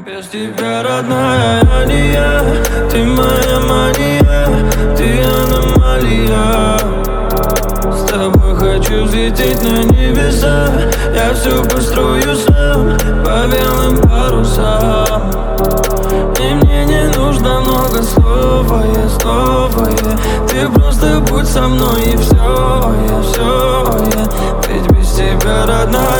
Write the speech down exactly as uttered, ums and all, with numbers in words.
Без тебя, родная, я не я. Ты моя мания, ты аномалия. С тобой хочу взлететь на небеса. Я все построю сам по белым парусам. И мне не нужно много слов, а я снова я. Ты просто будь со мной и все, я все я. Ведь без тебя, родная,